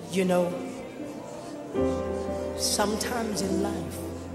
You know, sometimes in life,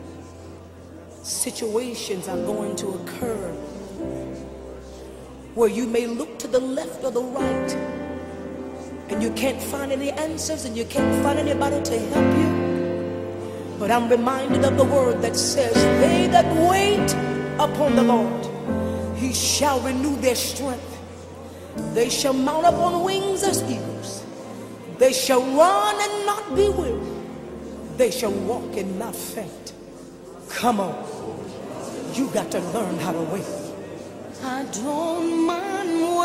situations are going to occur where you may look to the left or the right and you can't find any answers and you can't find anybody to help you. But I'm reminded of the word that says, they that wait upon the Lord, he shall renew their strength. They shall mount up on wings as eagles. They shall run and not be weary. They shall walk and not faint. Come on. You got to learn how to wait. I don't mind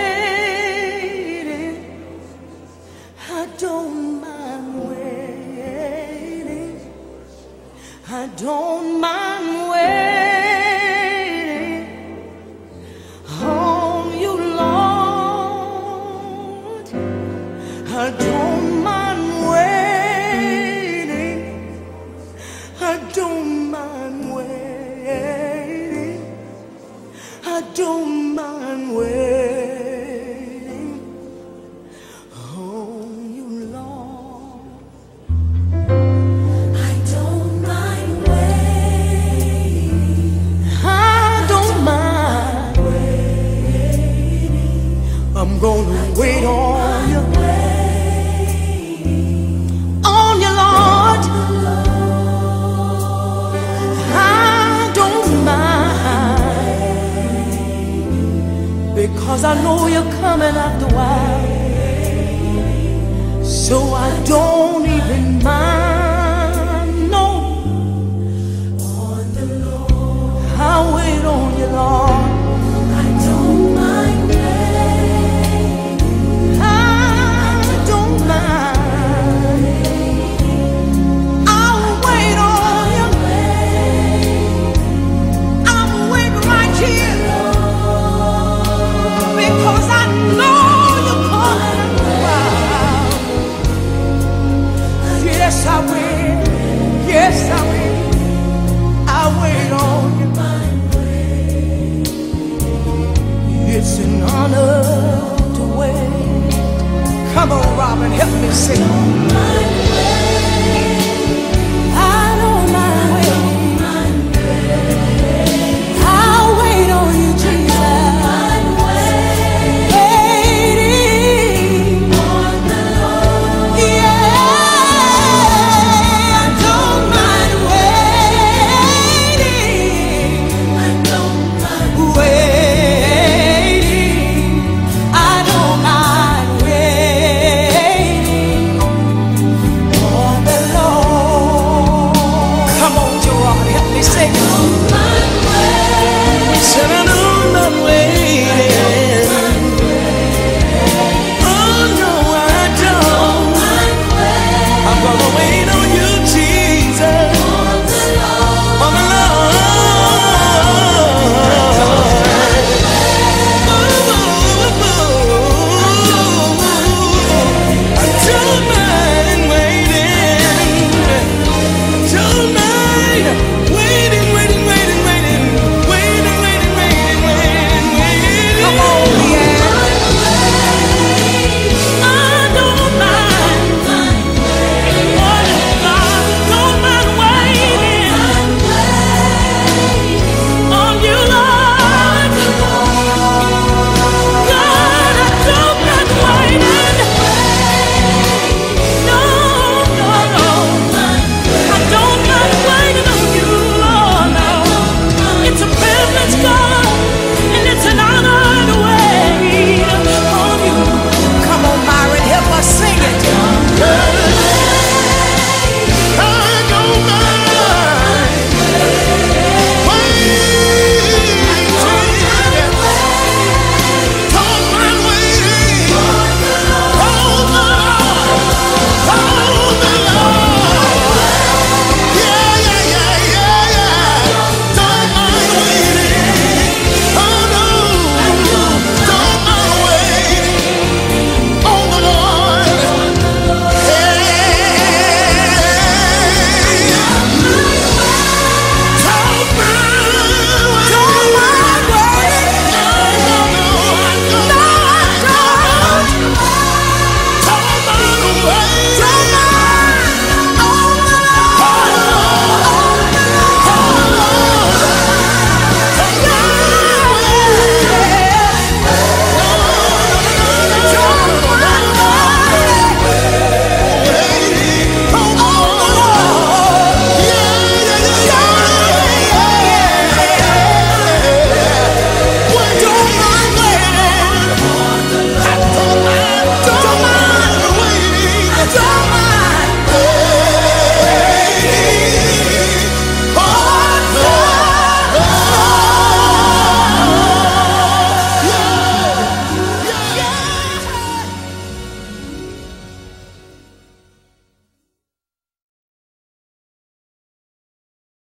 waiting. I don't mind waiting. I don't mind waiting on you, Lord. I don't mind waiting. I don't mind waiting. I don't mind waiting on you, Lord. I don't mind waiting. I don't mind waiting. I'm gonna wait on you. On you, Lord. I don't mind, because I know you're coming after a while. So I don't even mind. No, I'll wait on you, Lord. I don't mind waiting. I don't mind. I'll wait on you. I'll wait right here, because I know you're coming around. Yes, I will. Yes, I will. I'll wait on you. It's an honor to wait. Come on, Robin, help me sing.